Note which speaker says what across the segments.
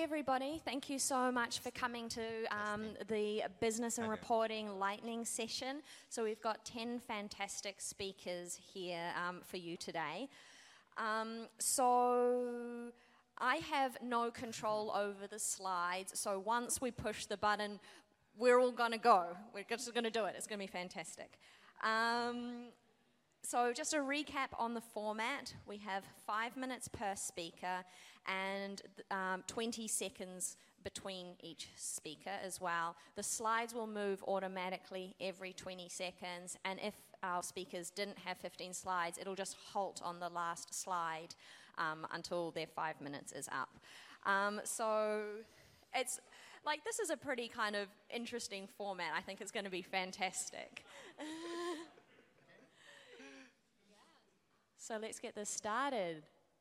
Speaker 1: everybody. Thank you so much for coming to the Business and Reporting Lightning session. So we've got 10 fantastic speakers here for you today. So I have no control over the slides. So once we push the button, we're all going to go. We're just going to do it. It's going to be fantastic. So just a recap on the format. We have 5 minutes per speaker and 20 seconds between each speaker as well. The slides will move automatically every 20 seconds, and if our speakers didn't have 15 slides, it'll just halt on the last slide until their 5 minutes is up. So it's like, this is a pretty kind of interesting format. I think it's going to be fantastic. So let's get this started.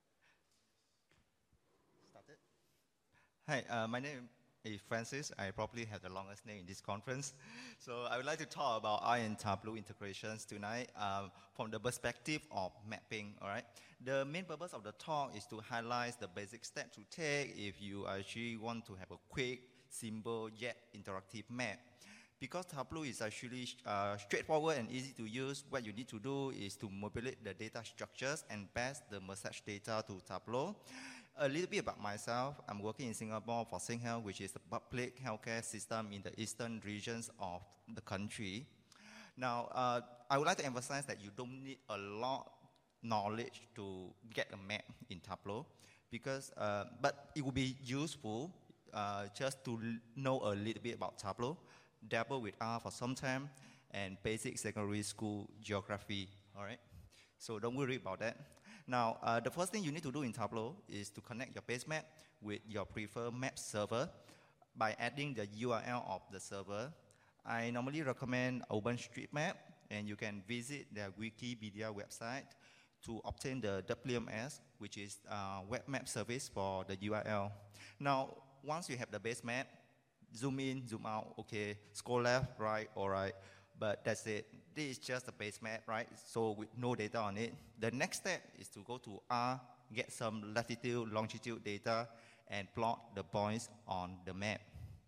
Speaker 2: Hi, my name is Francis. I probably have the longest name in this conference. So I would like to talk about R and Tableau integrations tonight from the perspective of mapping, all right? The main purpose of the talk is to highlight the basic steps to take if you actually want to have a quick, simple, yet interactive map. Because Tableau is actually straightforward and easy to use, what you need to do is to manipulate the data structures and pass the message data to Tableau. A little bit about myself. I'm working in Singapore for SingHealth, which is the public healthcare system in the eastern regions of the country. Now, I would like to emphasize that you don't need a lot of knowledge to get a map in Tableau, because, but it would be useful just to know a little bit about Tableau, dabble with R for some time, and basic secondary school geography, all right? So don't worry about that. Now, the first thing you need to do in Tableau is to connect your base map with your preferred map server by adding the URL of the server. I normally recommend OpenStreetMap, and you can visit their Wikipedia website to obtain the WMS, which is web map service for the URL. Now, once you have the base map, zoom in, zoom out, okay, scroll left, right, all right, but that's it. This is just a base map, right? So with no data on it. The next step is to go to R, get some latitude, longitude data, and plot the points on the map.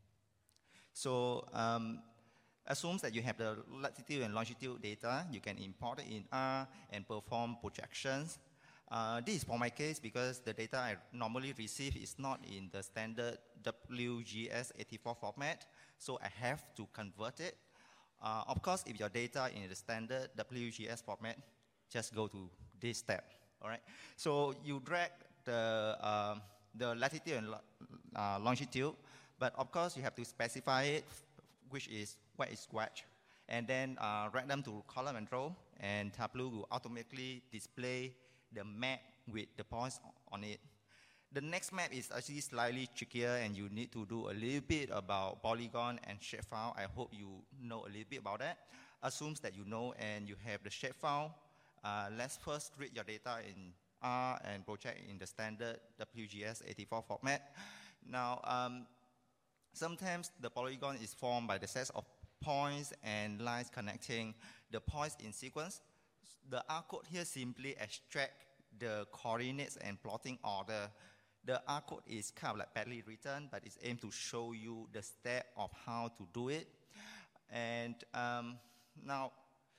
Speaker 2: So assumes that you have the latitude and longitude data, you can import it in R and perform projections. This is for my case because the data I normally receive is not in the standard WGS84 format, so I have to convert it. Of course, if your data in the standard WGS format, just go to this step, all right? So you drag the latitude and longitude, but of course you have to specify it, which is where is what, and then drag them to column and row, and Tableau will automatically display the map with the points on it. The next map is actually slightly trickier, and you need to do a little bit about polygon and shapefile. I hope you know a little bit about that. Assumes that you know and you have the shapefile. Let's first read your data in R and project in the standard WGS84 format. Now, sometimes the polygon is formed by the sets of points and lines connecting the points in sequence. The R code here simply extract the coordinates and plotting order. The R code is kind of like badly written, but it's aimed to show you the step of how to do it. And now,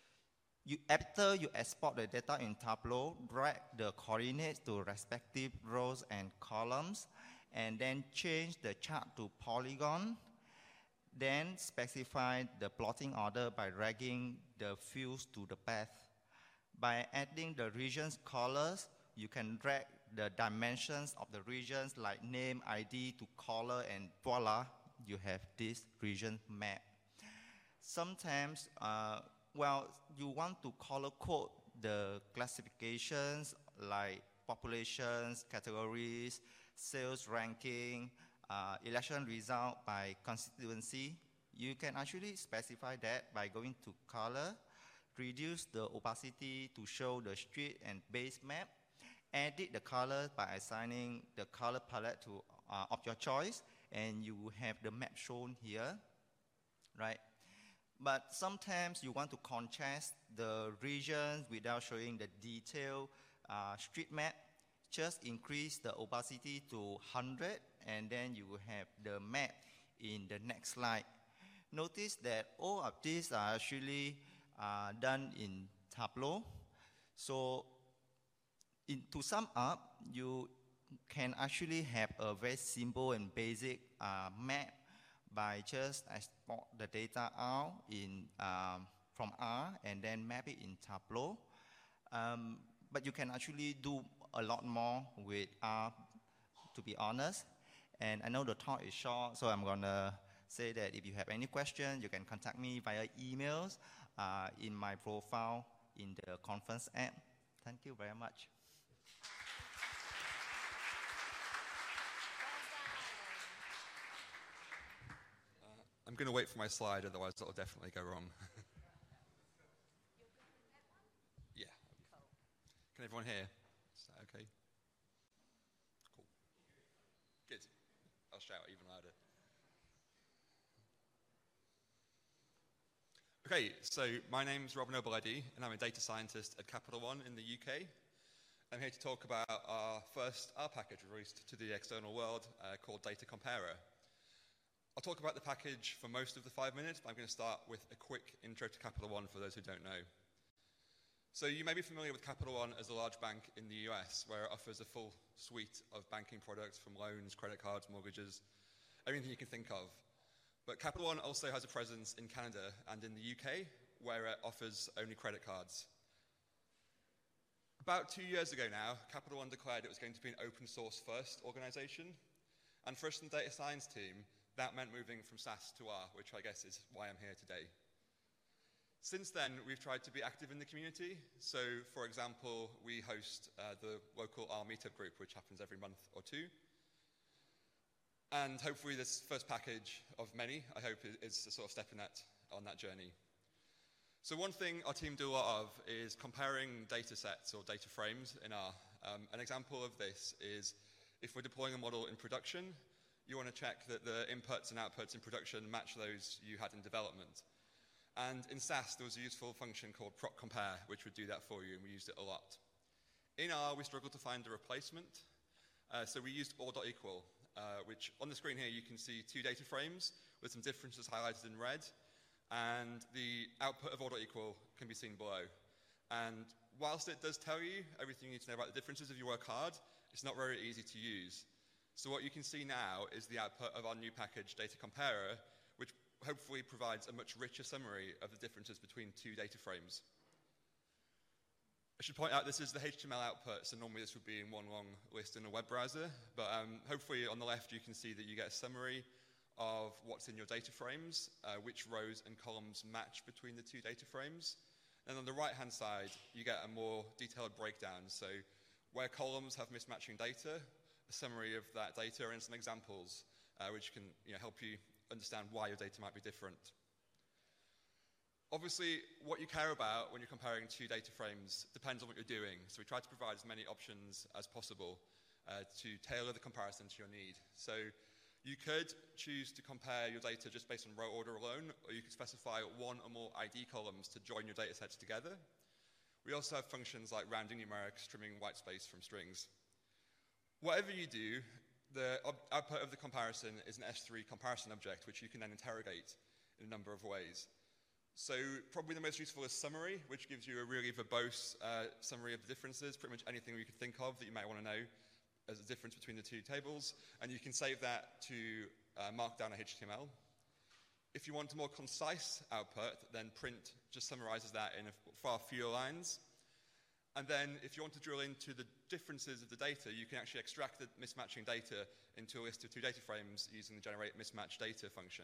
Speaker 2: after you export the data in Tableau, drag the coordinates to respective rows and columns, and then change the chart to polygon. Then specify the plotting order by dragging the fields to the path. By adding the region's colors, you can drag the dimensions of the regions like name, ID to color, and voila, you have this region map. Sometimes, you want to color code the classifications like populations, categories, sales ranking, election result by constituency. You can actually specify that by going to color, reduce the opacity to show the street and base map, edit the color by assigning the color palette to of your choice, and you will have the map shown here, right? But sometimes you want to contrast the regions without showing the detailed street map. just increase the opacity to 100, and then you will have the map in the next slide. Notice that all of these are actually done in Tableau. So to sum up, you can actually have a very simple and basic map by just export the data out from R and then map it in Tableau. But you can actually do a lot more with R, to be honest. And I know the talk is short, so I'm going to say that if you have any questions, you can contact me via emails in my profile in the conference app. Thank you very much.
Speaker 3: I'm going to wait for my slide, otherwise it'll definitely go wrong. Yeah. Can everyone hear? Is that okay? Cool. Good. I'll shout even louder. Okay, so my name's Robin Obaledi, and I'm a data scientist at Capital One in the UK. I'm here to talk about our first R package released to the external world called Data Comparer. I'll talk about the package for most of the 5 minutes, but I'm going to start with a quick intro to Capital One for those who don't know. So you may be familiar with Capital One as a large bank in the US, where it offers a full suite of banking products from loans, credit cards, mortgages, everything you can think of. But Capital One also has a presence in Canada and in the UK, where it offers only credit cards. About 2 years ago now, Capital One declared it was going to be an open source first organization. And for us in the data science team, that meant moving from SAS to R, which I guess is why I'm here today. Since then, we've tried to be active in the community. So, for example, we host the local R meetup group, which happens every month or two. And hopefully this first package of many, I hope, is a sort of step on that journey. So one thing our team do a lot of is comparing data sets or data frames in R. An example of this is if we're deploying a model in production, you want to check that the inputs and outputs in production match those you had in development. And in SAS, there was a useful function called proc compare, which would do that for you, and we used it a lot. In R, we struggled to find a replacement, so we used or.equal, which on the screen here you can see two data frames with some differences highlighted in red, and the output of or.equal can be seen below. And whilst it does tell you everything you need to know about the differences if you work hard, it's not very easy to use. So what you can see now is the output of our new package, Data Comparer, which hopefully provides a much richer summary of the differences between two data frames. I should point out this is the HTML output, so normally this would be in one long list in a web browser, but hopefully on the left you can see that you get a summary of what's in your data frames, which rows and columns match between the two data frames. And on the right-hand side, you get a more detailed breakdown. So where columns have mismatching data, a summary of that data and some examples, which can help you understand why your data might be different. Obviously, what you care about when you're comparing two data frames depends on what you're doing. So we try to provide as many options as possible to tailor the comparison to your need. So you could choose to compare your data just based on row order alone, or you could specify one or more ID columns to join your data sets together. We also have functions like rounding numerics, trimming white space from strings. Whatever you do, the output of the comparison is an S3 comparison object, which you can then interrogate in a number of ways. So probably the most useful is summary, which gives you a really verbose summary of the differences, pretty much anything you could think of that you might want to know as a difference between the two tables. And you can save that to Markdown or HTML. If you want a more concise output, then print just summarizes that in far fewer lines. And then if you want to drill into the differences of the data, you can actually extract the mismatching data into a list of two data frames using the generate mismatch data function.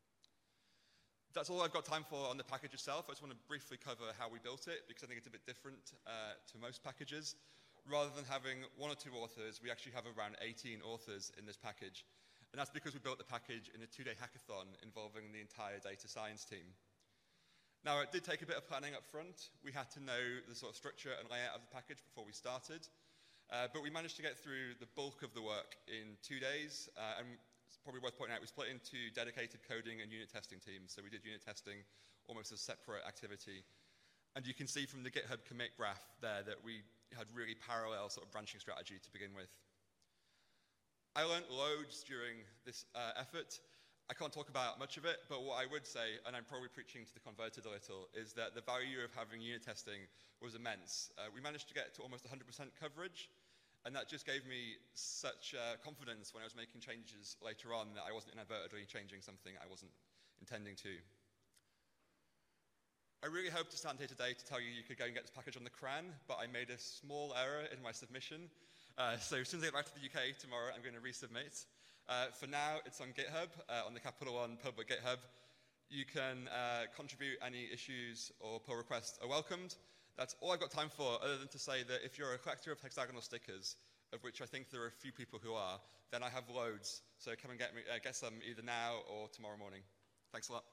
Speaker 3: That's all I've got time for on the package itself. I just want to briefly cover how we built it, because I think it's a bit different to most packages. Rather than having one or two authors, we actually have around 18 authors in this package. And that's because we built the package in a 2-day hackathon involving the entire data science team. Now, it did take a bit of planning up front. We had to know the sort of structure and layout of the package before we started. But we managed to get through the bulk of the work in 2 days. And it's probably worth pointing out, we split into dedicated coding and unit testing teams. So we did unit testing almost as a separate activity. And you can see from the GitHub commit graph there that we you had really parallel sort of branching strategy to begin with. I learned loads during this effort. I can't talk about much of it, but what I would say, and I'm probably preaching to the converted a little, is that the value of having unit testing was immense. We managed to get to almost 100% coverage, and that just gave me such confidence when I was making changes later on that I wasn't inadvertently changing something I wasn't intending to. I really hope to stand here today to tell you you could go and get this package on the CRAN, but I made a small error in my submission. So as soon as I get back to the UK tomorrow, I'm going to resubmit. For now, it's on GitHub, on the Capital One public GitHub. You can contribute any issues or pull requests are welcomed. That's all I've got time for, other than to say that if you're a collector of hexagonal stickers, of which I think there are a few people who are, then I have loads. So come and get some either now or tomorrow morning. Thanks a lot.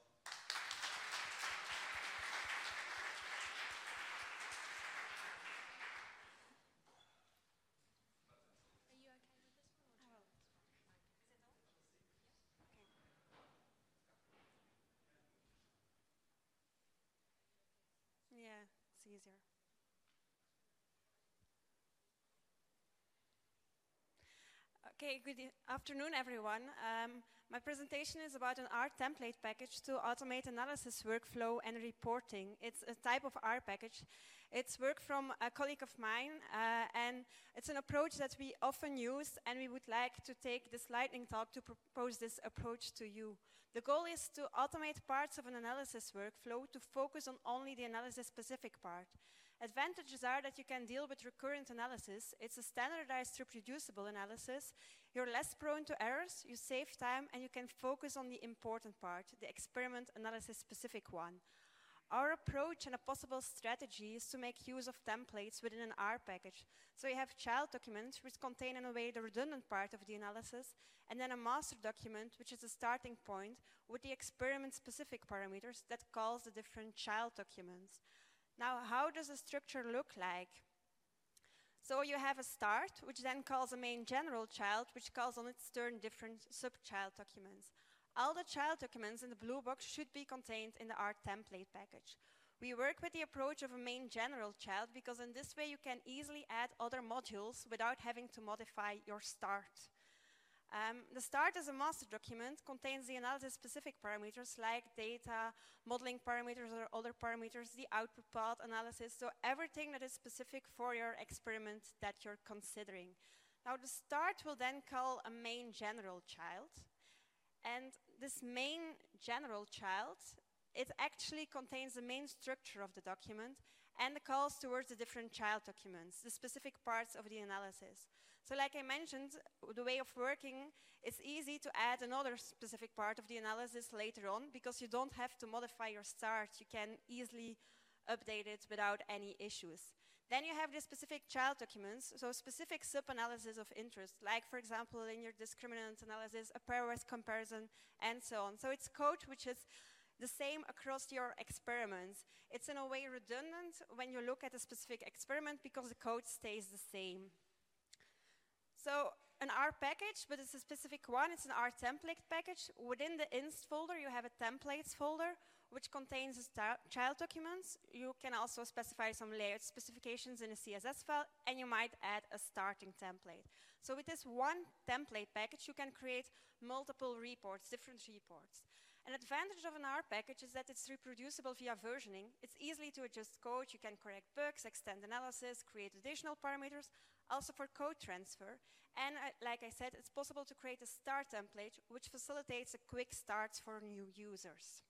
Speaker 4: Yeah, it's easier. Okay, good afternoon, everyone. My presentation is about an R template package to automate analysis workflow and reporting. It's a type of R package. It's work from a colleague of mine, and it's an approach that we often use, and we would like to take this lightning talk to propose this approach to you. The goal is to automate parts of an analysis workflow to focus on only the analysis-specific part. Advantages are that you can deal with recurrent analysis. It's a standardized, reproducible analysis. You're less prone to errors, you save time, and you can focus on the important part, the experiment analysis-specific one. Our approach and a possible strategy is to make use of templates within an R package. So you have child documents, which contain in a way the redundant part of the analysis, and then a master document, which is a starting point with the experiment-specific parameters that calls the different child documents. Now, how does the structure look like? So you have a start, which then calls a main general child, which calls on its turn different sub-child documents. All the child documents in the blue box should be contained in the R template package. We work with the approach of a main general child because in this way you can easily add other modules without having to modify your start. The start as a master document contains the analysis-specific parameters like data, modeling parameters or other parameters, the output path analysis, so everything that is specific for your experiment that you're considering. Now the start will then call a main general child. And this main general child, it actually contains the main structure of the document and the calls towards the different child documents, the specific parts of the analysis. So like I mentioned, the way of working is easy to add another specific part of the analysis later on because you don't have to modify your start. You can easily update it without any issues. Then you have the specific child documents, so specific sub-analysis of interest, like for example in your discriminant analysis, a pairwise comparison, and so on. So it's code which is the same across your experiments. It's in a way redundant when you look at a specific experiment because the code stays the same. So an R package, but it's a specific one. It's an R template package. Within the inst folder, you have a templates folder, which contains child documents. You can also specify some layout specifications in a CSS file, and you might add a starting template. So with this one template package, you can create multiple reports, different reports. An advantage of an R package is that it's reproducible via versioning. It's easy to adjust code. You can correct bugs, extend analysis, create additional parameters, also for code transfer. And like I said, it's possible to create a start template, which facilitates a quick start for new users.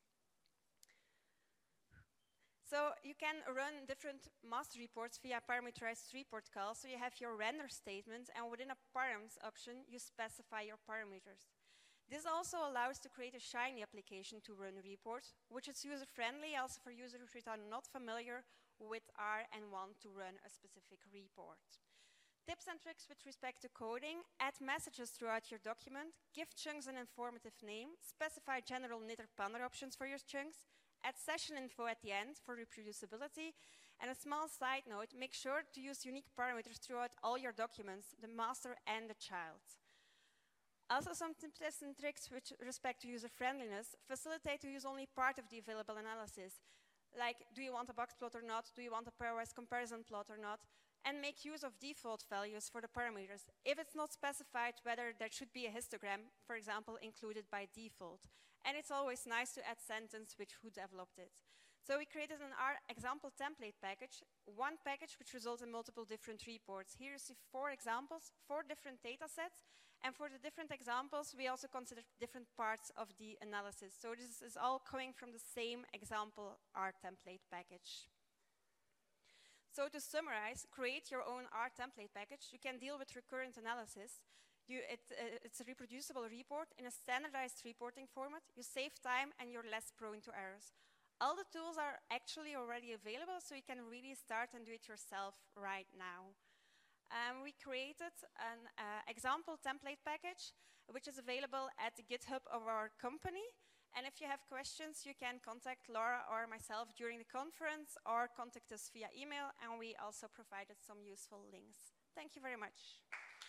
Speaker 4: So you can run different master reports via parameterized report calls. So you have your render statement, and within a params option, you specify your parameters. This also allows to create a Shiny application to run reports, which is user-friendly also for users who are not familiar with R and want to run a specific report. Tips and tricks with respect to coding: add messages throughout your document, give chunks an informative name, specify general knitter-panner options for your chunks, add session info at the end for reproducibility, and a small side note, make sure to use unique parameters throughout all your documents, the master and the child. Also some tips and tricks with respect to user-friendliness: facilitate to use only part of the available analysis. Like, do you want a box plot or not? Do you want a pairwise comparison plot or not? and make use of default values for the parameters if it's not specified whether there should be a histogram, for example, included by default. And it's always nice to add sentence with who developed it. So we created an R example template package, one package which results in multiple different reports. Here you see 4 examples, 4 different data sets, and for the different examples, we also consider different parts of the analysis. So this is all coming from the same example R template package. So to summarize, create your own R template package. You can deal with recurrent analysis. It's a reproducible report in a standardized reporting format. You save time and you're less prone to errors. All the tools are actually already available, so you can really start and do it yourself right now. We created an example template package, which is available at the GitHub of our company. And if you have questions, you can contact Laura or myself during the conference, or contact us via email, and we also provided some useful links. Thank you very much.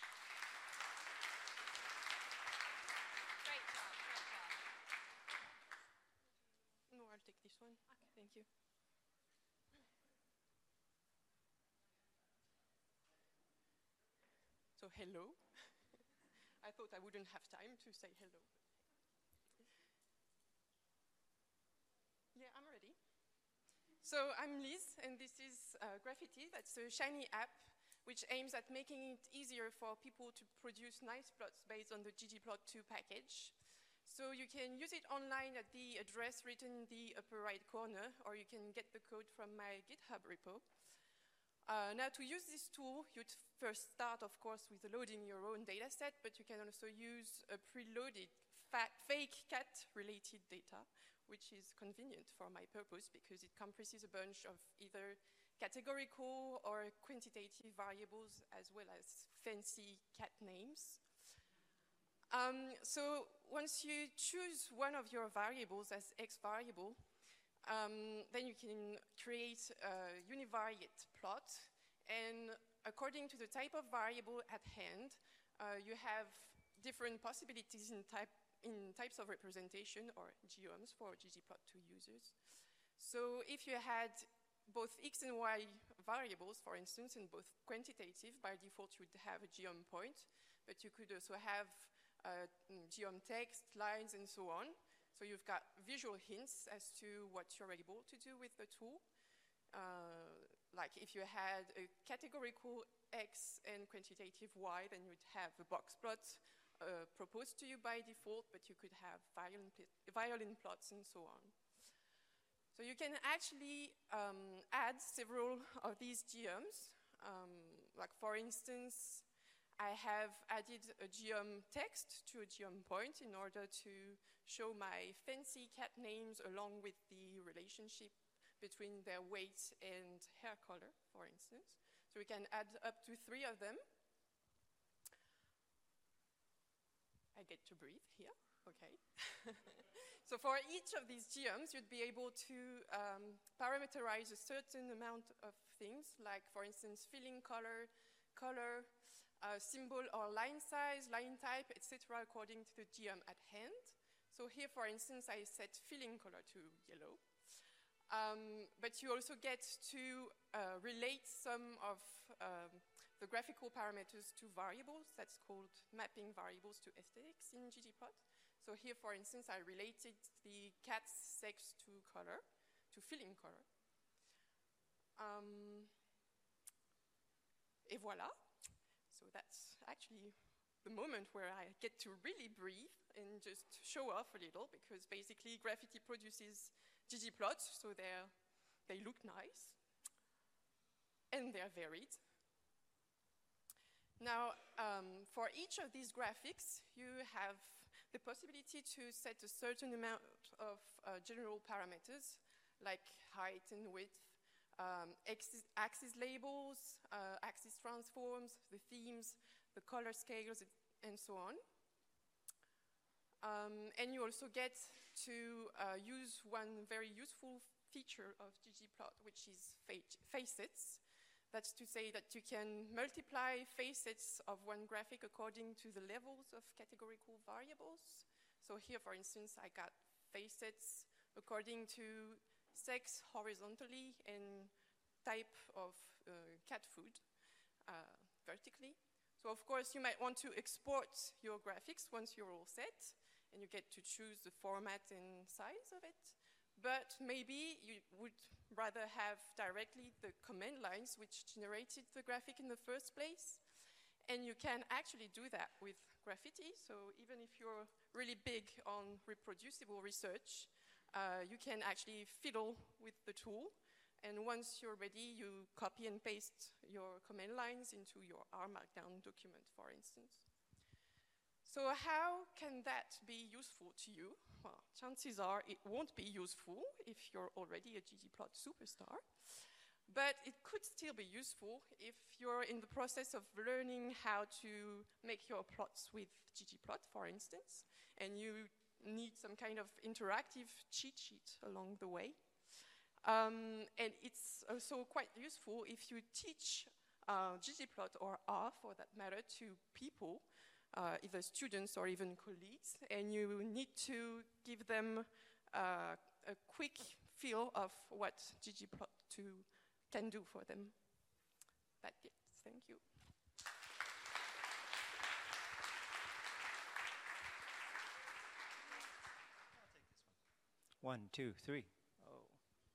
Speaker 5: Great job, great job. No, I'll take this one. Okay. Thank you. So hello. I thought I wouldn't have time to say hello. Yeah, I'm ready. So I'm Liz, and this is Graffiti. That's a Shiny app which aims at making it easier for people to produce nice plots based on the ggplot2 package. So you can use it online at the address written in the upper right corner, or you can get the code from my GitHub repo. Now, to use this tool, you'd first start, of course, with loading your own data set, but you can also use a preloaded fake cat-related data, which is convenient for my purpose because it compresses a bunch of either categorical or quantitative variables as well as fancy cat names. So once you choose one of your variables as X variable, then you can create a univariate plot, and according to the type of variable at hand, you have different possibilities in types of representation, or geoms for ggplot2 users. So if you had both X and Y variables, for instance, and both quantitative, by default you would have a geom point, but you could also have geom text, lines, and so on. So you've got visual hints as to what you're able to do with the tool. Like if you had a categorical X and quantitative Y, then you'd have a box plot proposed to you by default, but you could have violin plots and so on. So you can actually add several of these geoms. Like for instance, I have added a geom text to a geom point in order to show my fancy cat names along with the relationship between their weight and hair color, for instance. So we can add up to 3 of them. I get to breathe here, okay. So for each of these geoms, you'd be able to parameterize a certain amount of things, like for instance, filling color, symbol or line size, line type, etc., according to the geom at hand. So here, for instance, I set filling color to yellow. But you also get to relate some of the graphical parameters to variables. That's called mapping variables to aesthetics in ggplot. So here, for instance, I related the cat's sex to color, to filling color. Et voilà. So that's actually the moment where I get to really breathe and just show off a little, because basically Graffiti produces ggplots, so they look nice and they're varied. Now, for each of these graphics, you have the possibility to set a certain amount of general parameters, like height and width, axis labels, axis transforms, the themes, the color scales, and so on. And you also get to use one very useful feature of ggplot, which is facets. That's to say that you can multiply facets of one graphic according to the levels of categorical variables. So here, for instance, I got facets according to sex horizontally and type of cat food. vertically. So of course you might want to export your graphics once you're all set, and you get to choose the format and size of it. But maybe you would rather have directly the command lines which generated the graphic in the first place. And you can actually do that with Graffiti. So even if you're really big on reproducible research, you can actually fiddle with the tool. And once you're ready, you copy and paste your command lines into your R Markdown document, for instance. So how can that be useful to you? Well, chances are it won't be useful if you're already a ggplot superstar. But it could still be useful if you're in the process of learning how to make your plots with ggplot, for instance, and you need some kind of interactive cheat sheet along the way. And it's also quite useful if you teach ggplot or R, for that matter, to people, either students or even colleagues, and you need to give them a quick feel of what ggplot can do for them. That's it. Thank you.
Speaker 6: One, two, three. Oh.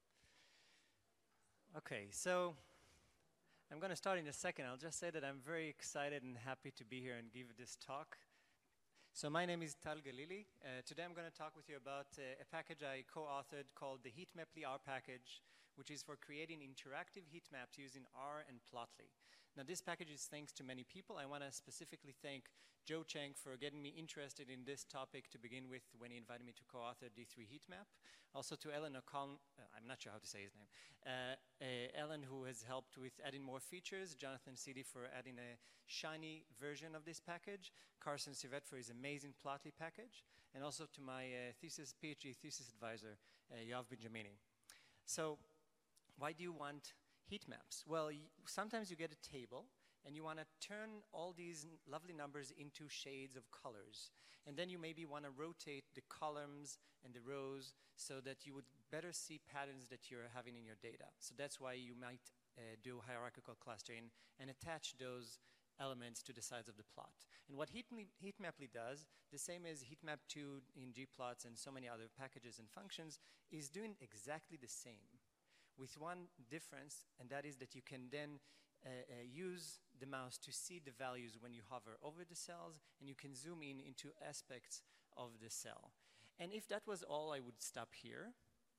Speaker 6: Okay, so I'm going to start in a second. I'll just say that I'm very excited and happy to be here and give this talk. So my name is Tal Galili. Today I'm going to talk with you about a package I co-authored called the Heatmaply R package, which is for creating interactive heat maps using R and Plotly. Now this package is thanks to many people. I want to specifically thank Joe Cheng for getting me interested in this topic to begin with when he invited me to co-author D3 Heatmap. Also to Ellen O'Connell, I'm not sure how to say his name, Ellen, who has helped with adding more features, Jonathan Seedy for adding a shiny version of this package, Carson Civet for his amazing Plotly package, and also to my PhD thesis advisor, Yoav Benjamini. So why do you want heat maps? Well, sometimes you get a table and you want to turn all these lovely numbers into shades of colors. And then you maybe want to rotate the columns and the rows so that you would better see patterns that you're having in your data. So that's why you might do hierarchical clustering and attach those elements to the sides of the plot. And what Heatmaply does, the same as Heatmap2 in gplots and so many other packages and functions, is doing exactly the same, with one difference, and that is that you can then use the mouse to see the values when you hover over the cells, and you can zoom in into aspects of the cell. And if that was all, I would stop here.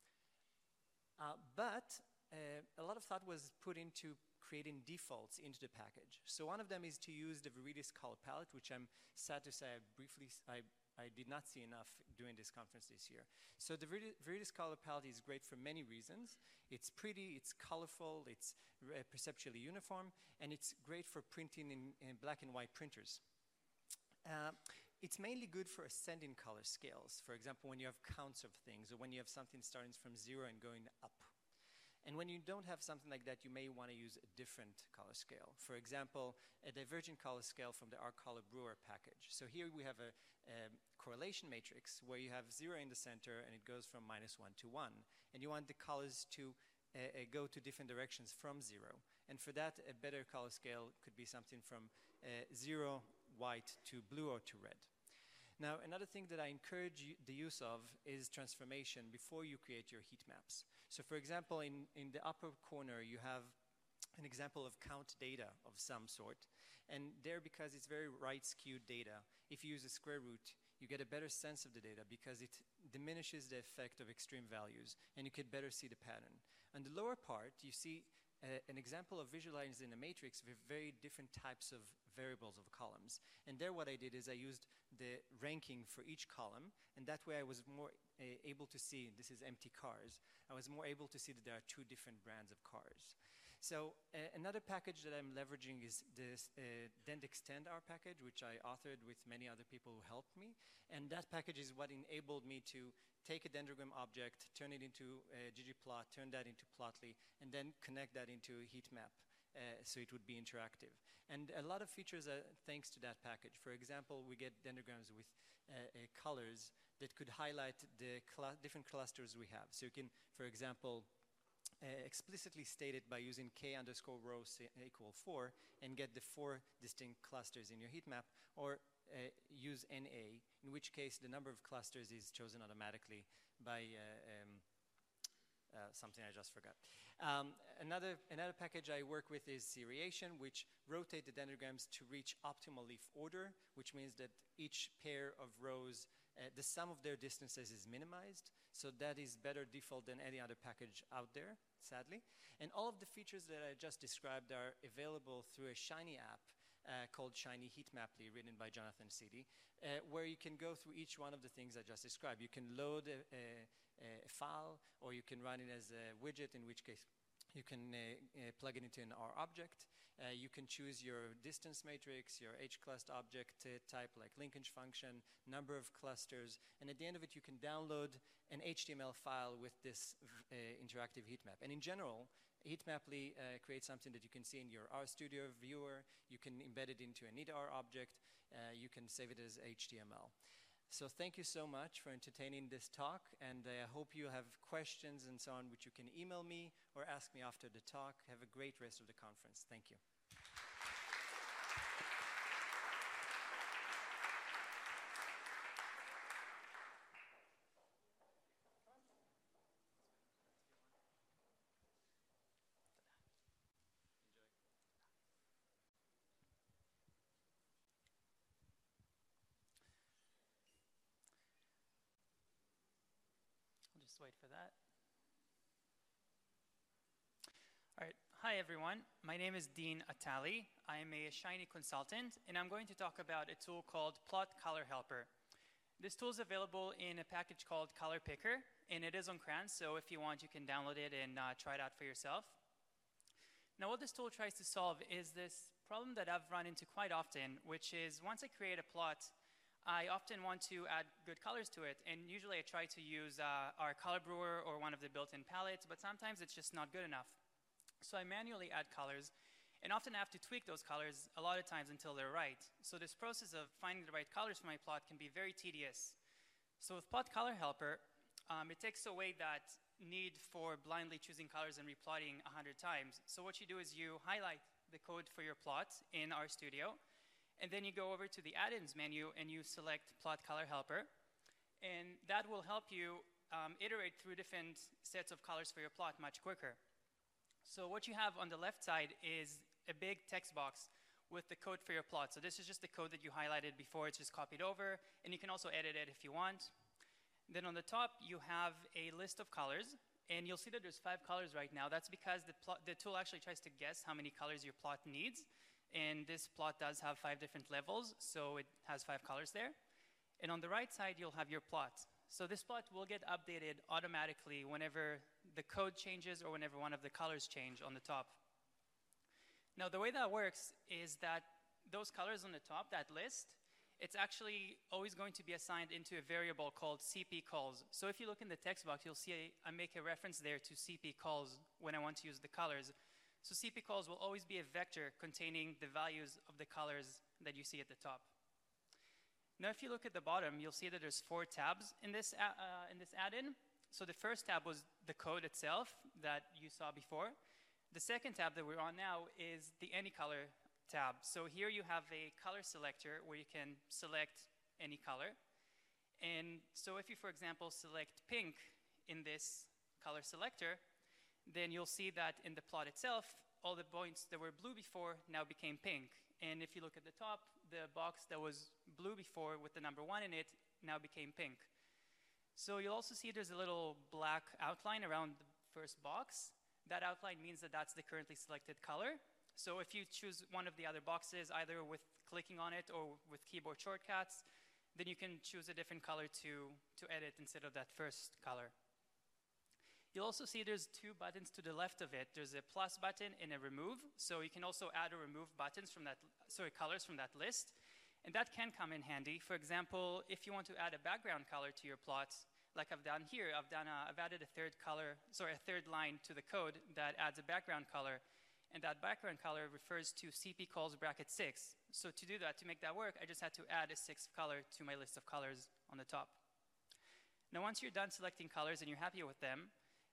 Speaker 6: But a lot of thought was put into creating defaults into the package. So one of them is to use the Viridis color palette, which I'm sad to say I did not see enough during this conference this year. So the Viridis color palette is great for many reasons. It's pretty, it's colorful, it's perceptually uniform, and it's great for printing in black and white printers. It's mainly good for ascending color scales. For example, when you have counts of things, or when you have something starting from 0 and going up. And when you don't have something like that, you may want to use a different color scale. For example, a divergent color scale from the R-Color-Brewer package. So here we have a correlation matrix where you have 0 in the center and it goes from -1 to 1. And you want the colors to go to different directions from 0. And for that, a better color scale could be something from 0 white to blue or to red. Now, another thing that I encourage the use of is transformation before you create your heat maps. So for example, in the upper corner, you have an example of count data of some sort. And there, because it's very right-skewed data, if you use a square root, you get a better sense of the data because it diminishes the effect of extreme values, and you can better see the pattern. On the lower part, you see an example of visualizing a matrix with very different types of variables of columns. And there what I did is I used the ranking for each column, and that way I was more able to see, this is empty cars, I was more able to see that there are two different brands of cars. So another package that I'm leveraging is this dendextend R package, which I authored with many other people who helped me. And that package is what enabled me to take a dendrogram object, turn it into ggplot, turn that into Plotly, and then connect that into a heat map so it would be interactive. And a lot of features are thanks to that package. For example, we get dendrograms with colors that could highlight the different clusters we have. So you can, for example, explicitly state it by using k underscore row equal 4 and get the 4 distinct clusters in your heat map, or use NA, in which case the number of clusters is chosen automatically by something I just forgot. Another package I work with is seriation, which rotate the dendrograms to reach optimal leaf order, which means that each pair of rows, the sum of their distances is minimized. So that is better default than any other package out there, sadly. And all of the features that I just described are available through a Shiny app called Shiny Heatmaply, written by Jonathan City, where you can go through each one of the things I just described. You can load a file, or you can run it as a widget, in which case you can plug it into an R object. You can choose your distance matrix, your H-clust object type like linkage function, number of clusters, and at the end of it you can download an HTML file with this interactive heat map. And in general, Heatmaply creates something that you can see in your RStudio viewer. You can embed it into a neatar object. You can save it as HTML. So thank you so much for entertaining this talk, and I hope you have questions and so on, which you can email me or ask me after the talk. Have a great rest of the conference. Thank you.
Speaker 7: Wait for that. All right. Hi, everyone. My name is Dean Atali. I am a Shiny consultant, and I'm going to talk about a tool called Plot Color Helper. This tool is available in a package called Color Picker, and it is on CRAN, so if you want, you can download it and try it out for yourself. Now, what this tool tries to solve is this problem that I've run into quite often, which is once I create a plot, I often want to add good colors to it, and usually I try to use our color brewer or one of the built-in palettes, but sometimes it's just not good enough. So I manually add colors, and often I have to tweak those colors a lot of times until they're right. So this process of finding the right colors for my plot can be very tedious. So with Plot Color Helper, it takes away that need for blindly choosing colors and replotting 100 times. So what you do is you highlight the code for your plot in RStudio, and then you go over to the add-ins menu and you select Plot Color Helper. And that will help you iterate through different sets of colors for your plot much quicker. So what you have on the left side is a big text box with the code for your plot. So this is just the code that you highlighted before. It's just copied over. And you can also edit it if you want. Then on the top, you have a list of colors. And you'll see that there's 5 colors right now. That's because the tool actually tries to guess how many colors your plot needs. And this plot does have 5 different levels, so it has 5 colors there. And on the right side, you'll have your plot. So this plot will get updated automatically whenever the code changes or whenever one of the colors change on the top. Now, the way that works is that those colors on the top, that list, it's actually always going to be assigned into a variable called cp_cols. So if you look in the text box, you'll see I make a reference there to cp_cols when I want to use the colors. So cp_cols will always be a vector containing the values of the colors that you see at the top. Now, if you look at the bottom, you'll see that there's 4 tabs in this add-in. So the first tab was the code itself that you saw before. The second tab that we're on now is the Any Color tab. So here you have a color selector where you can select any color. And so if you, for example, select pink in this color selector, then you'll see that in the plot itself, all the points that were blue before now became pink. And if you look at the top, the box that was blue before with the number 1 in it now became pink. So you'll also see there's a little black outline around the first box. That outline means that that's the currently selected color. So if you choose one of the other boxes, either with clicking on it or with keyboard shortcuts, then you can choose a different color to edit instead of that first color. You'll also see there's 2 buttons to the left of it. There's a plus button and a remove. So you can also add or remove buttons from colors from that list. And that can come in handy. For example, if you want to add a background color to your plot, like I've done here, I've added a third line to the code that adds a background color. And that background color refers to cp_cols bracket 6. So to do that, to make that work, I just had to add a 6th color to my list of colors on the top. Now, once you're done selecting colors and you're happy with them,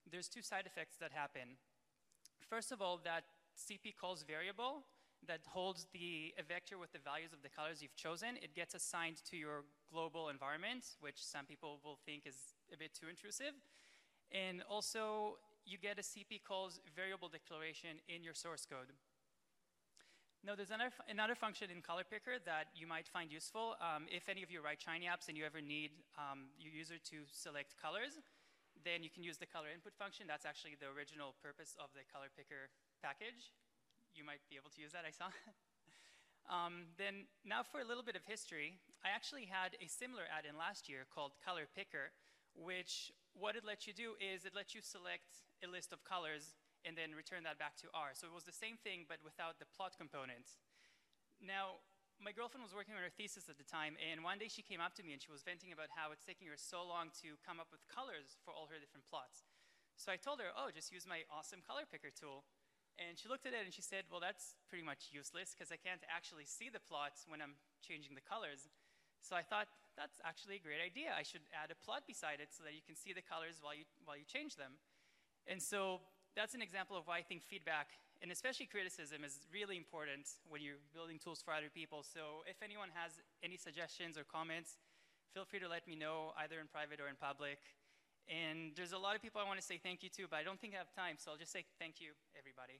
Speaker 7: there's two side effects that happen. First of all, that CP calls variable that holds the vector with the values of the colors you've chosen, it gets assigned to your global environment, which some people will think is a bit too intrusive. And also, you get a CP calls variable declaration in your source code. Now, there's another function in Color Picker that you might find useful. If any of you write Shiny apps and you ever need your user to select colors, then you can use the color input function. That's actually the original purpose of the Color Picker package. You might be able to use that, I saw. Then now for a little bit of history, I actually had a similar add-in last year called Color Picker, which what it lets you do is it lets you select a list of colors and then return that back to R. So it was the same thing, but without the plot component. Now, my girlfriend was working on her thesis at the time, and one day she came up to me and she was venting about how it's taking her so long to come up with colors for all her different plots. So I told her, oh, just use my awesome Color Picker tool. And she looked at it and she said, well, that's pretty much useless because I can't actually see the plots when I'm changing the colors. So I thought, that's actually a great idea. I should add a plot beside it so that you can see the colors while you change them. And so that's an example of why I think feedback, and especially criticism, is really important when you're building tools for other people. So if anyone has any suggestions or comments, feel free to let me know, either in private or in public. And there's a lot of people I want to say thank you to, but I don't think I have time, so I'll just say thank you, everybody.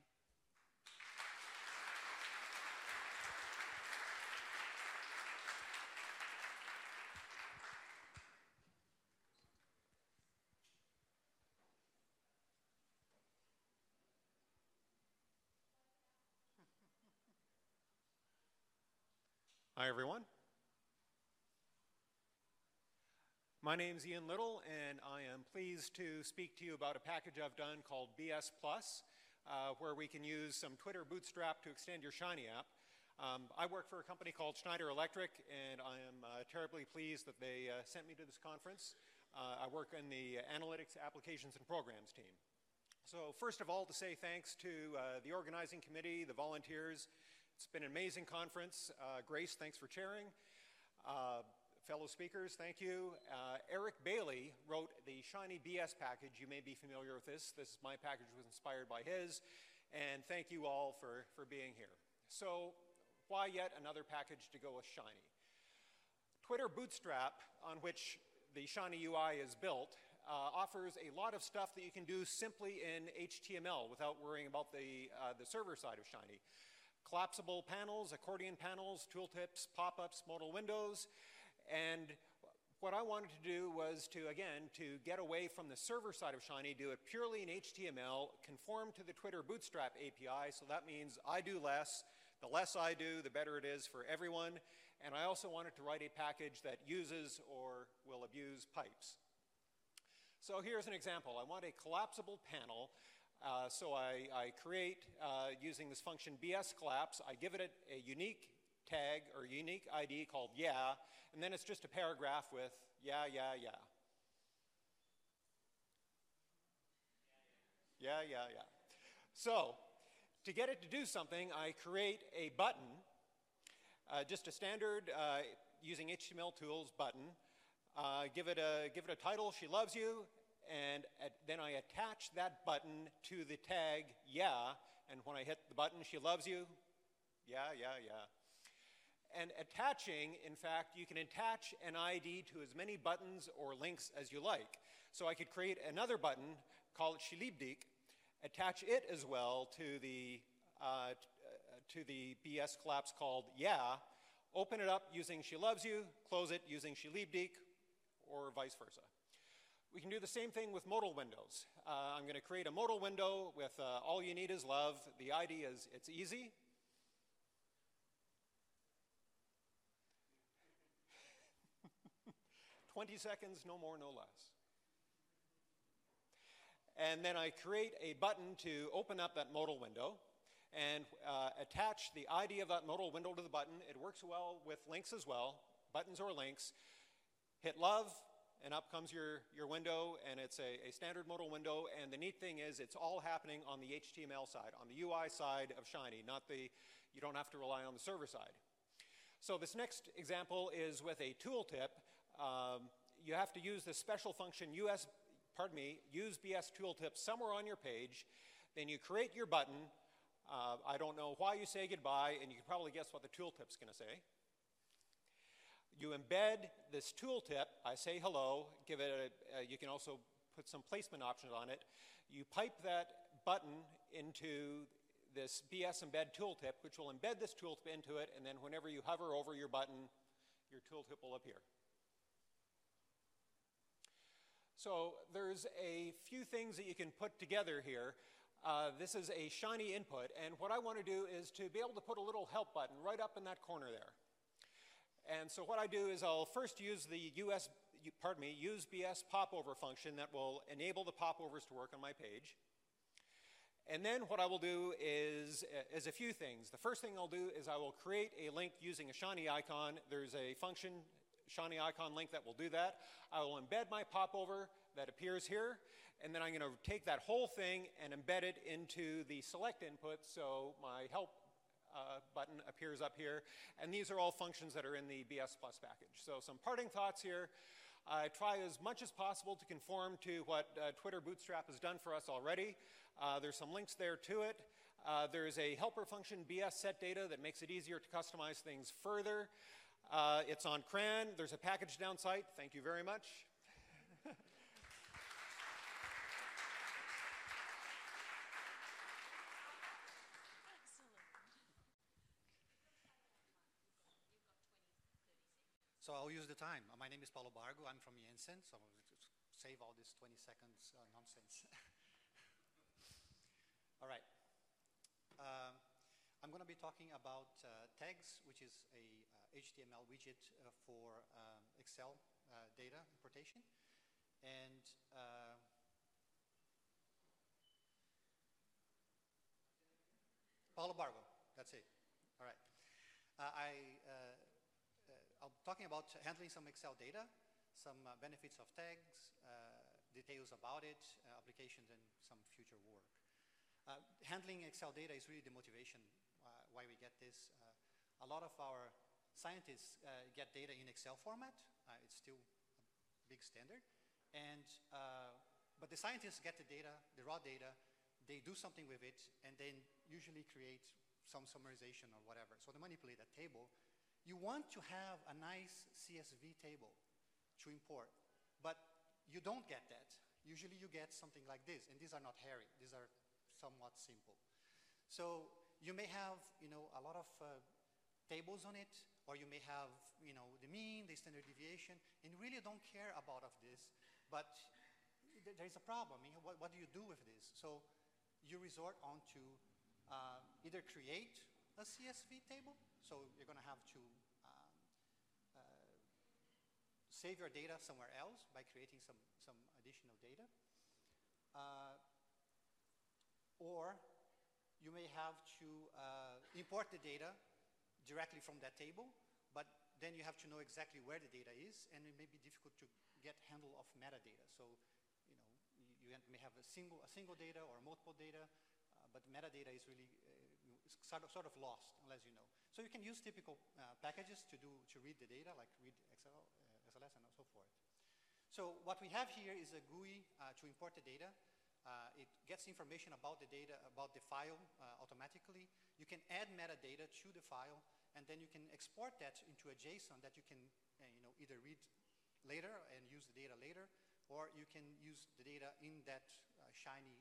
Speaker 8: Hi, everyone. My name's Ian Little, and I am pleased to speak to you about a package I've done called BS Plus, where we can use some Twitter Bootstrap to extend your Shiny app. I work for a company called Schneider Electric, and I am terribly pleased that they sent me to this conference. I work in the Analytics, Applications, and Programs team. So first of all, to say thanks to the organizing committee, the volunteers. It's been an amazing conference. Grace, thanks for chairing. Fellow speakers, thank you. Eric Bailey wrote the Shiny BS package. You may be familiar with this. My package was inspired by his. And thank you all for being here. So why yet another package to go with Shiny? Twitter Bootstrap, on which the Shiny UI is built, offers a lot of stuff that you can do simply in HTML without worrying about the server side of Shiny. Collapsible panels, accordion panels, tooltips, pop-ups, modal windows. And what I wanted to do was to get away from the server side of Shiny, do it purely in HTML, conform to the Twitter Bootstrap API, so that means I do less. The less I do, the better it is for everyone. And I also wanted to write a package that uses or will abuse pipes. So here's an example. I want a collapsible panel. So I create, using this function BSCollapse, I give it a unique tag or unique ID called yeah, and then it's just a paragraph with yeah, yeah, yeah. Yeah, yeah, yeah. So to get it to do something, I create a button, just a standard, using HTML tools button. Give it a title, She Loves You. And then I attach that button to the tag, yeah, and when I hit the button, She Loves You, yeah, yeah, yeah. And attaching, in fact, you can attach an ID to as many buttons or links as you like. So I could create another button, call it She liebt dich, attach it as well to the BS collapse called yeah, open it up using She Loves You, close it using She liebt dich, or vice versa. We can do the same thing with modal windows. I'm going to create a modal window with all you need is love. The ID is, it's easy. "20 seconds, no more, no less." And then I create a button to open up that modal window and attach the ID of that modal window to the button. It works well with links as well, buttons or links. Hit love. And up comes your window, and it's a standard modal window. And the neat thing is it's all happening on the HTML side, on the UI side of Shiny, you don't have to rely on the server side. So this next example is with a tooltip. You have to use this special function use BS tooltip somewhere on your page. Then you create your button. I don't know why you say goodbye, and you can probably guess what the tooltip's going to say. You embed this tooltip. I say hello. Give it you can also put some placement options on it. You pipe that button into this BS embed tooltip, which will embed this tooltip into it, and then whenever you hover over your button, your tooltip will appear. So there's a few things that you can put together here. This is a Shiny input, and what I want to do is to be able to put a little help button right up in that corner there. And so what I do is I'll first use the use BS popover function that will enable the popovers to work on my page. And then what I will do is a few things. The first thing I'll do is I will create a link using a Shiny icon. There's a function, Shiny icon link, that will do that. I will embed my popover that appears here, and then I'm going to take that whole thing and embed it into the select input, so my help button appears up here. And these are all functions that are in the BS Plus package. So some parting thoughts here. I try as much as possible to conform to what Twitter Bootstrap has done for us already. There's some links there to it. There's a helper function, BS set data, that makes it easier to customize things further. It's on CRAN. There's a package down site. Thank you very much.
Speaker 9: So I'll use the time. My name is Paulo Bargo. I'm from Jensen, so I'll save all this 20 seconds nonsense. All right. I'm going to be talking about tags, which is a HTML widget for Excel data importation. And Paulo Bargo, that's it. All right. I'm talking about handling some Excel data, some benefits of tags, details about it, applications, and some future work. Handling Excel data is really the motivation why we get this. A lot of our scientists get data in Excel format. It's still a big standard. But the scientists get the data, the raw data, they do something with it, and then usually create some summarization or whatever. So they manipulate that table. You want to have a nice CSV table to import, but you don't get that. Usually you get something like this, and these are not hairy. These are somewhat simple. So you may have, a lot of tables on it, or you may have, the mean, the standard deviation, and you really don't care about this, but there's a problem. What do you do with this? So you resort on to either create a CSV table, so you're going to have to save your data somewhere else by creating some additional data. Or you may have to import the data directly from that table, but then you have to know exactly where the data is, and it may be difficult to get handle of metadata. So you may have a single data or multiple data, but metadata is really sort of lost unless you know. So you can use typical packages to read the data, like read Excel, SLS, and so forth. So what we have here is a GUI to import the data. It gets information about the data, about the file automatically. You can add metadata to the file, and then you can export that into a JSON that you can either read later and use the data later, or you can use the data in that Shiny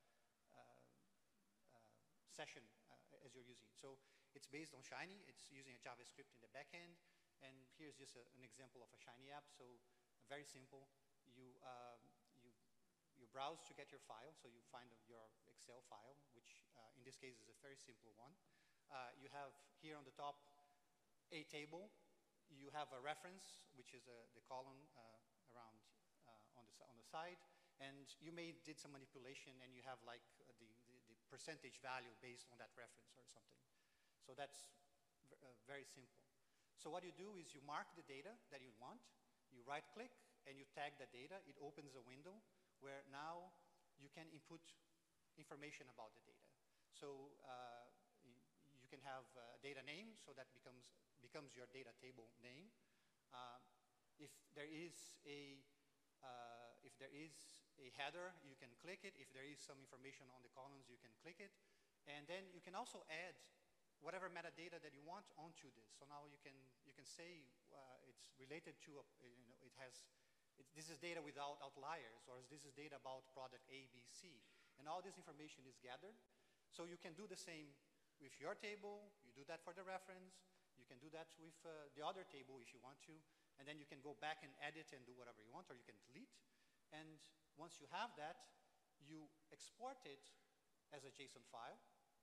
Speaker 9: session as you're using it. So it's based on Shiny. It's using a JavaScript in the back end. And here's just an example of a Shiny app. So very simple. You browse to get your file. So you find your Excel file, which in this case is a very simple one. You have here on the top a table. You have a reference, which is the column around on the side. And you may did some manipulation, and you have like the percentage value based on that reference or something. So that's very simple. So what you do is you mark the data that you want, you right-click, and you tag the data. It opens a window where now you can input information about the data. So you can have a data name, so that becomes your data table name. If there is a header, you can click it. If there is some information on the columns, you can click it. And then you can also add whatever metadata that you want onto this. So now you can say it's related to, this is data without outliers, or this is data about product A, B, C. And all this information is gathered. So you can do the same with your table. You do that for the reference. You can do that with the other table if you want to. And then you can go back and edit and do whatever you want, or you can delete. And once you have that, you export it as a JSON file.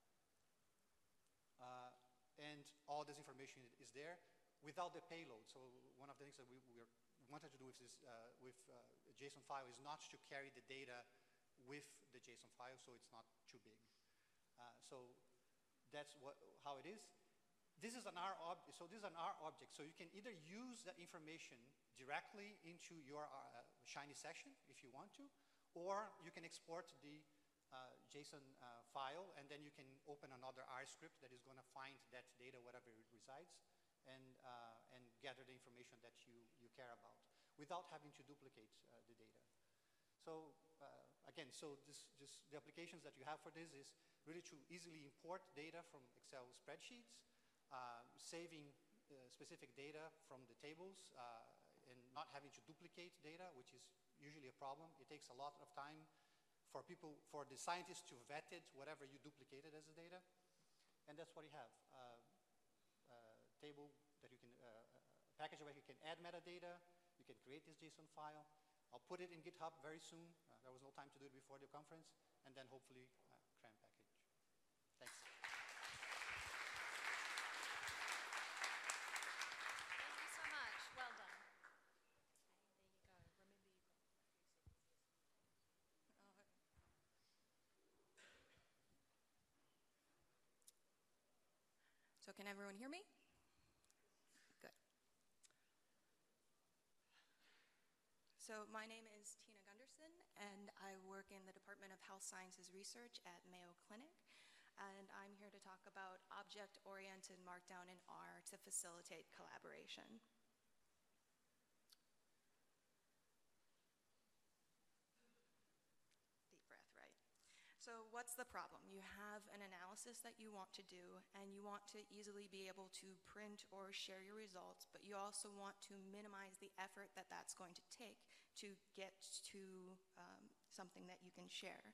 Speaker 9: And all this information is there without the payload. So one of the things that we wanted to do with this a JSON file is not to carry the data with the JSON file, so it's not too big. So that's how it is. This is an R object. So this is an R object. So you can either use that information directly into your Shiny session if you want to, or you can export the JSON file, and then you can open another R script that is going to find that data wherever it resides and gather the information that you care about without having to duplicate the data. So again, the applications that you have for this is really to easily import data from Excel spreadsheets, saving specific data from the tables, and not having to duplicate data, which is usually a problem. It takes a lot of time for the scientists to vet it, whatever you duplicated as a data. And that's what you have. Table that you can, package where you can add metadata, you can create this JSON file. I'll put it in GitHub very soon. There was no time to do it before the conference, and then hopefully CRAN package. Thanks.
Speaker 1: Thank you so much. Well done.
Speaker 10: So can everyone hear me? Good. So my name is Tina Gunderson, and I work in the Department of Health Sciences Research at Mayo Clinic. And I'm here to talk about object-oriented Markdown in R to facilitate collaboration. So what's the problem? You have an analysis that you want to do, and you want to easily be able to print or share your results, but you also want to minimize the effort that that's going to take to get to something that you can share.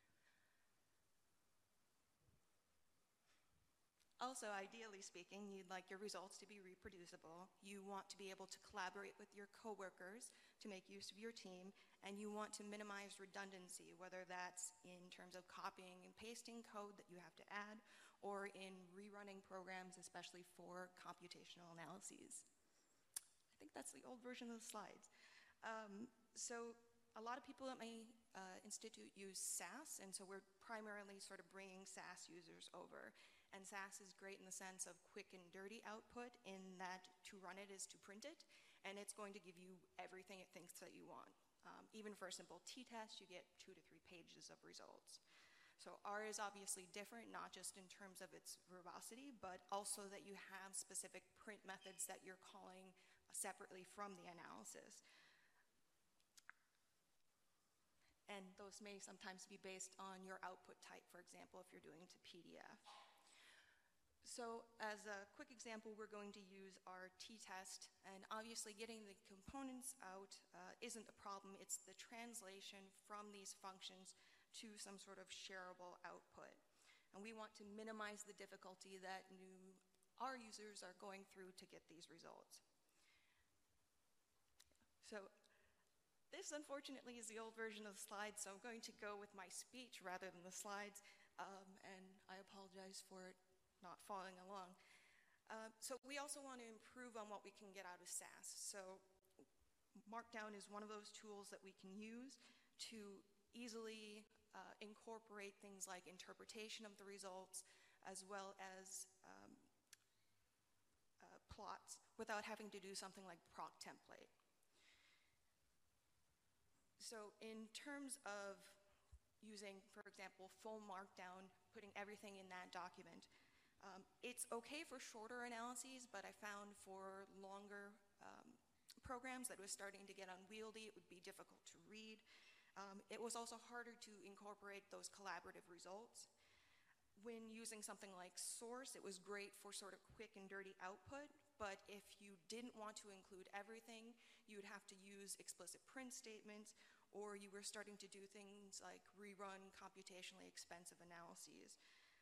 Speaker 10: Also, ideally speaking, you'd like your results to be reproducible. You want to be able to collaborate with your coworkers to make use of your team, and you want to minimize redundancy, whether that's in terms of copying and pasting code that you have to add, or in rerunning programs, especially for computational analyses. I think that's the old version of the slides. So a lot of people at my institute use SAS, and so we're primarily sort of bringing SAS users over. And SAS is great in the sense of quick and dirty output, in that to run it is to print it, and it's going to give you everything it thinks that you want. Even for a simple t-test, you get 2 to 3 pages of results. So R is obviously different, not just in terms of its verbosity, but also that you have specific print methods that you're calling separately from the analysis. And those may sometimes be based on your output type, for example, if you're doing to PDF. So as a quick example, we're going to use our t-test, and obviously getting the components out isn't the problem. It's the translation from these functions to some sort of shareable output. And we want to minimize the difficulty that our users are going through to get these results. So this, unfortunately, is the old version of the slides, so I'm going to go with my speech rather than the slides, and I apologize for it not following along. So we also want to improve on what we can get out of SAS. So Markdown is one of those tools that we can use to easily incorporate things like interpretation of the results, as well as plots, without having to do something like proc template. So in terms of using, for example, full Markdown, putting everything in that document, it's okay for shorter analyses, but I found for longer programs that was starting to get unwieldy, it would be difficult to read. It was also harder to incorporate those collaborative results. When using something like source, it was great for sort of quick and dirty output, but if you didn't want to include everything, you would have to use explicit print statements, or you were starting to do things like rerun computationally expensive analyses.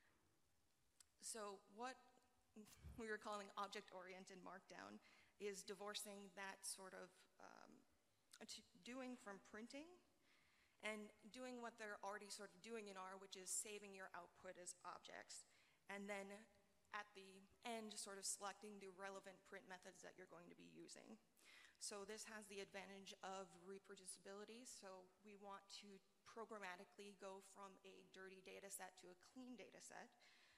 Speaker 10: So what we were calling object-oriented Markdown is divorcing that sort of doing from printing and doing what they're already sort of doing in R, which is saving your output as objects, and then at the end sort of selecting the relevant print methods that you're going to be using. So this has the advantage of reproducibility, so we want to programmatically go from a dirty data set to a clean data set.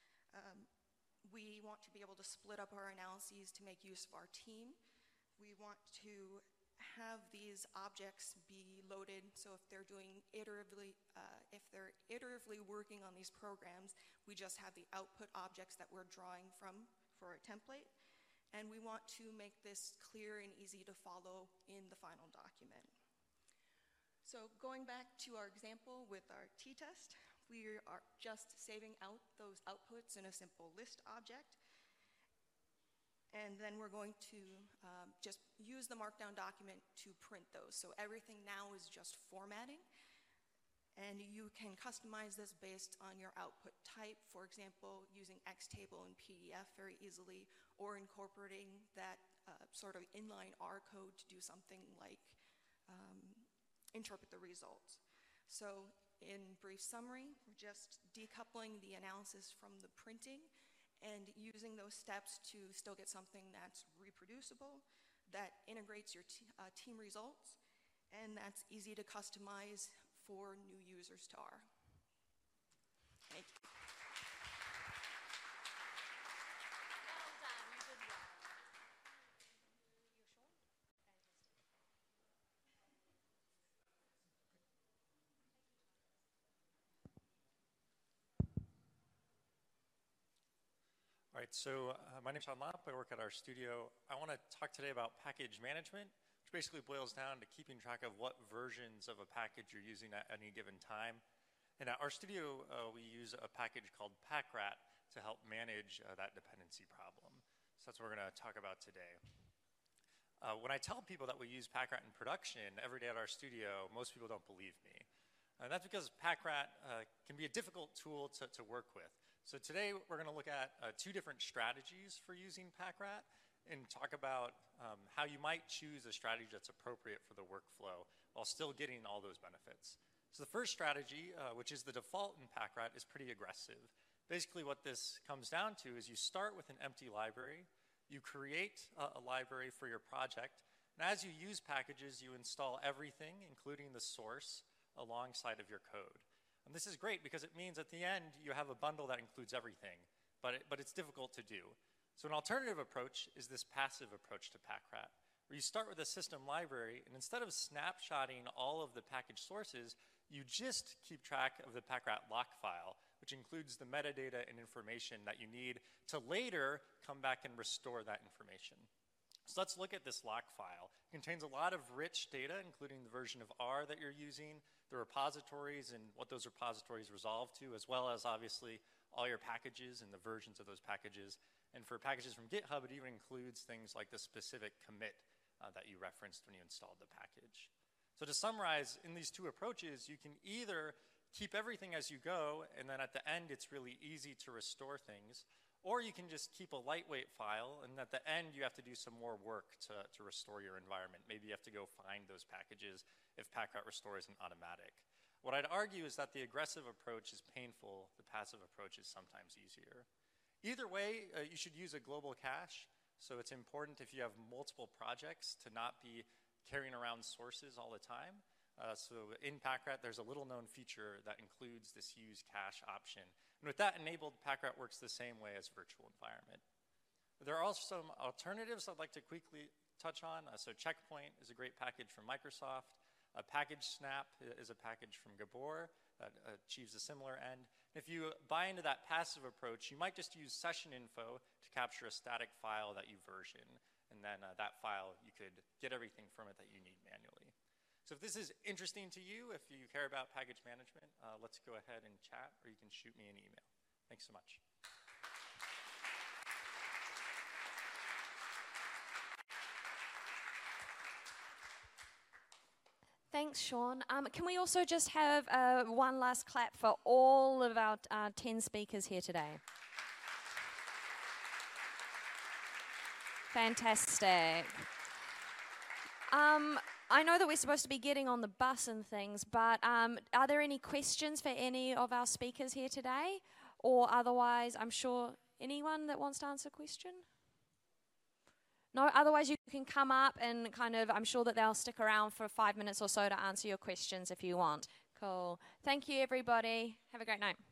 Speaker 10: We want to be able to split up our analyses to make use of our team. We want to have these objects be loaded, so if they're doing iteratively, if they're iteratively working on these programs, we just have the output objects that we're drawing from for a template. And we want to make this clear and easy to follow in the final document. So going back to our example with our t-test, we are just saving out those outputs in a simple list object. And then we're going to just use the Markdown document to print those. So everything now is just formatting. And you can customize this based on your output type, for example, using Xtable and PDF very easily, or incorporating that sort of inline R code to do something like interpret the results. So in brief summary, we're just decoupling the analysis from the printing and using those steps to still get something that's reproducible, that integrates your team results, and that's easy to customize for new users to R. Thank you.
Speaker 1: Well done, you did well.
Speaker 11: All right, so my name is Sean Lapp. I work at our studio. I want to talk today about package management, which basically boils down to keeping track of what versions of a package you're using at any given time. And at our studio, we use a package called PackRat to help manage that dependency problem. So that's what we're going to talk about today. When I tell people that we use PackRat in production every day at our studio, most people don't believe me. And that's because PackRat can be a difficult tool to work with. So today we're going to look at two different strategies for using PackRat and talk about how you might choose a strategy that's appropriate for the workflow while still getting all those benefits. So the first strategy, which is the default in PackRat, is pretty aggressive. Basically what this comes down to is you start with an empty library, you create a library for your project, and as you use packages, you install everything, including the source, alongside of your code. And this is great because it means at the end you have a bundle that includes everything, but it's difficult to do. So an alternative approach is this passive approach to PackRat, where you start with a system library, and instead of snapshotting all of the package sources, you just keep track of the PackRat lock file, which includes the metadata and information that you need to later come back and restore that information. So let's look at this lock file. It contains a lot of rich data, including the version of R that you're using, the repositories and what those repositories resolve to, as well as obviously all your packages and the versions of those packages. And for packages from GitHub, it even includes things like the specific commit that you referenced when you installed the package. So to summarize, in these two approaches, you can either keep everything as you go, and then at the end, it's really easy to restore things, or you can just keep a lightweight file, and at the end, you have to do some more work to restore your environment. Maybe you have to go find those packages if PackRat Restore isn't automatic. What I'd argue is that the aggressive approach is painful, the passive approach is sometimes easier. Either way, you should use a global cache, so it's important if you have multiple projects to not be carrying around sources all the time. So in PackRat, there's a little-known feature that includes this use cache option. And with that enabled, PackRat works the same way as virtual environment. There are also some alternatives I'd like to quickly touch on. So Checkpoint is a great package from Microsoft. Package Snap is a package from Gabor that achieves a similar end. If you buy into that passive approach, you might just use session info to capture a static file that you version. And then that file, you could get everything from it that you need manually. So if this is interesting to you, if you care about package management, let's go ahead and chat, or you can shoot me an email. Thanks so much.
Speaker 1: Thanks, Sean. Can we also just have one last clap for all of our 10 speakers here today? Fantastic. I know that we're supposed to be getting on the bus and things, but are there any questions for any of our speakers here today? Or otherwise, I'm sure anyone that wants to answer a question? No, otherwise you can come up and I'm sure that they'll stick around for 5 minutes or so to answer your questions if you want. Cool. Thank you, everybody. Have a great night.